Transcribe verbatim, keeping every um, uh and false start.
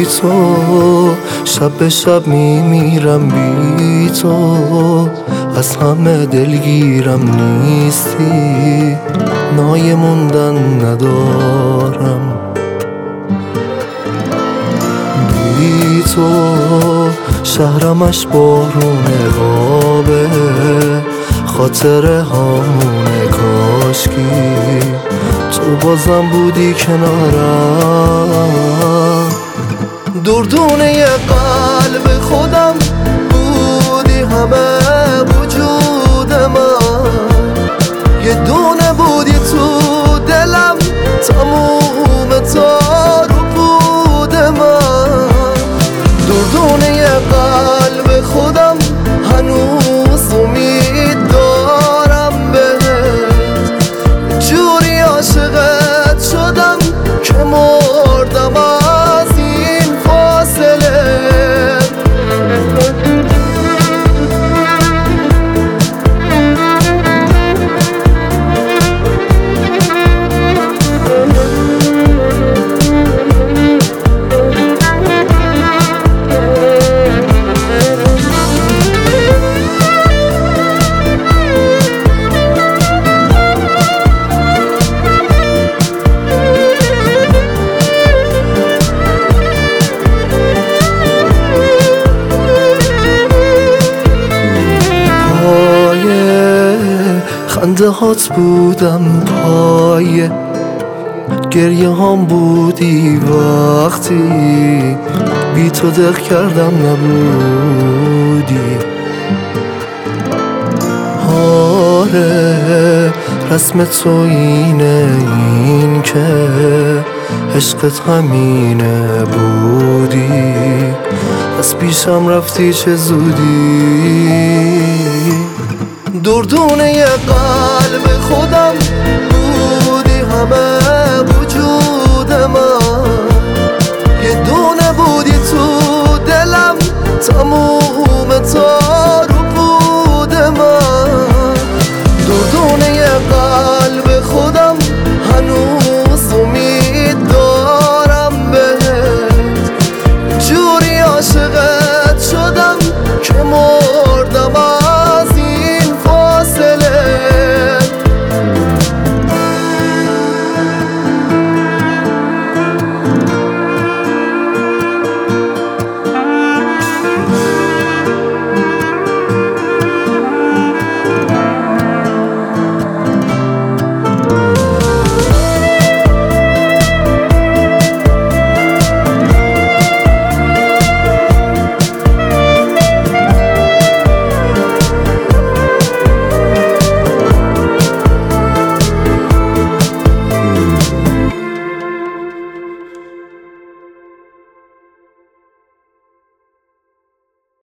تو، شب به شب میمیرم بی تو، از همه دلگیرم نیستی، نای موندن ندارم بی تو. شهرمش بارونه غابه، خاطره هامونه کاشکی تو بازم بودی کنارم. دردونه قلب خودم بودی همه وجود من، یه دونه بودی تو دلم تموم تارو بود من. دردونه قلب خودم هنوز امید دارم بهت، جوری عاشقت شدم که مردم از این فاصله. خنده هات بودم پایه، گریه هم بودی وقتی بی تو دق کردم نبودی. آره رسم تو اینه، این که عشقت همینه بودی، از پیشم رفتی چه زودی. دردونه قلب خودم